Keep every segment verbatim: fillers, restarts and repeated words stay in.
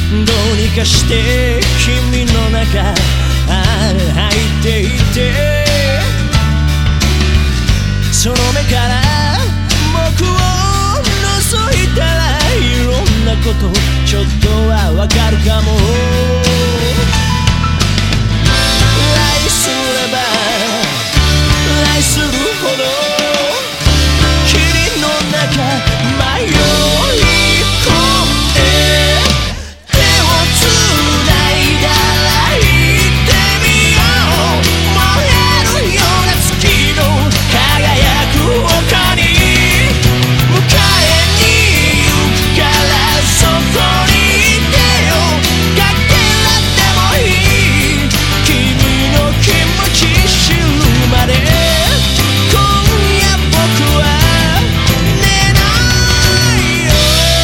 どうにかして君の中入っていて、その目から僕を覗いたらいろんなことちょっとはわかるかも。愛すれば愛するほど霧の中迷い込んで、手をつないだら行ってみよう。燃えるような月の輝く丘に迎えに行くから、そこにいてよ。かけらでもいい、君の気持ち知るまで。今夜僕は寝ないよ。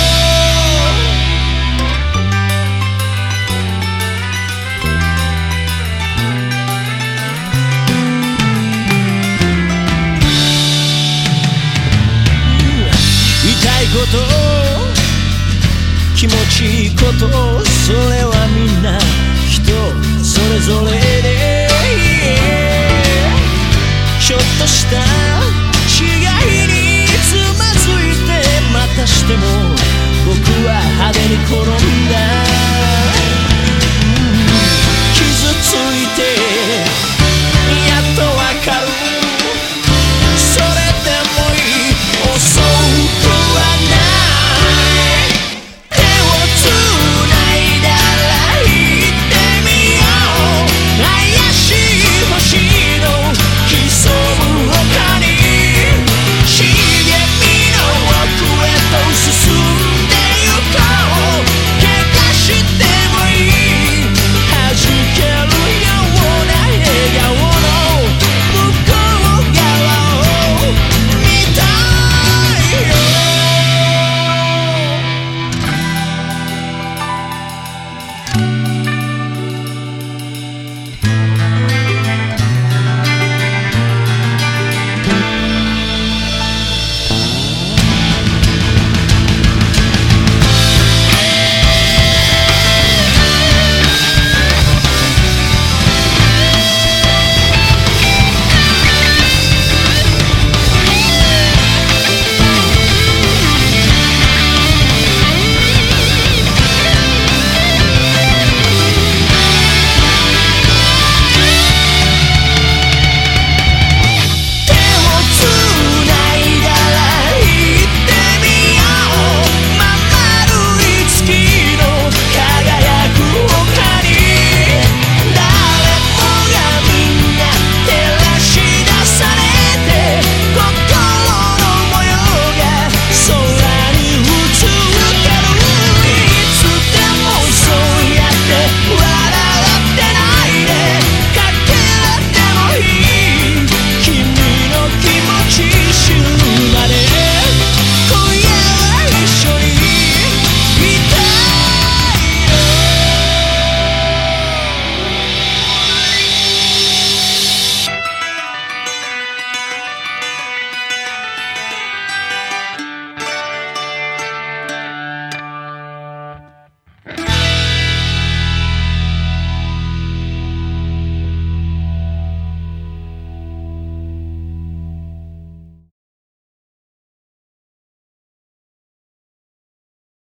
言いたいこと気持ちいいこと、それはみんな人それぞれで、ちょっとした違いにつまずいて、またしても僕は派手に転んだ。